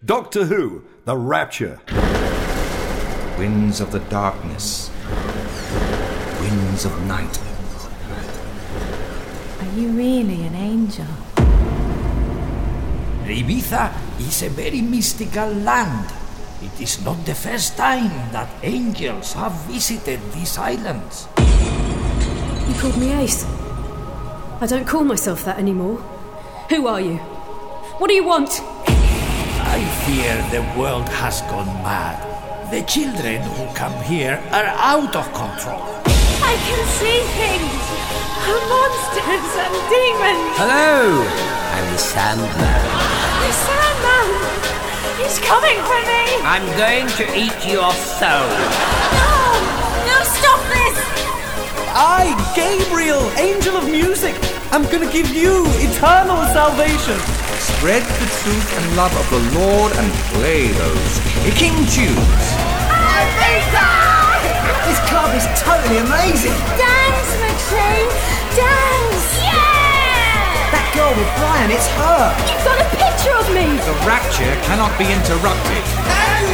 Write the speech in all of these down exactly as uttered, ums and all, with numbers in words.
Doctor Who, The Rapture. Winds of the darkness. Winds of night. Are you really an angel? Ibiza is a very mystical land. It is not the first time that angels have visited these islands. You called me Ace. I don't call myself that anymore. Who are you? What do you want? I fear the world has gone mad. The children who come here are out of control. I can see things! Monsters and demons! Hello! I'm the Sandman. The Sandman! He's coming for me! I'm going to eat your soul. No! No, stop this! I, Gabriel, angel of music, am going to give you eternal salvation. Spread the truth and love of the Lord and play those kicking tunes. Ibiza! This club is totally amazing. Dance, McShane! Dance! Yeah! That girl with Brian, it's her. You've got a picture of me! The rapture cannot be interrupted. I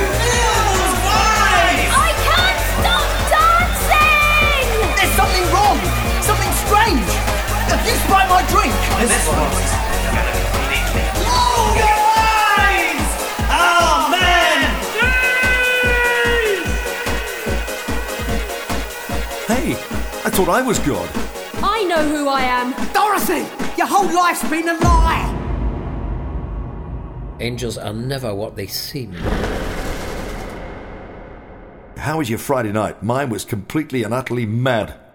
can't stop dancing! There's something wrong. Something strange. Have you sprite my drink? This one. Oh, your eyes! Oh, man! Hey, I thought I was God. I know who I am. Dorothy, your whole life's been a lie. Angels are never what they seem. How was your Friday night? Mine was completely and utterly mad.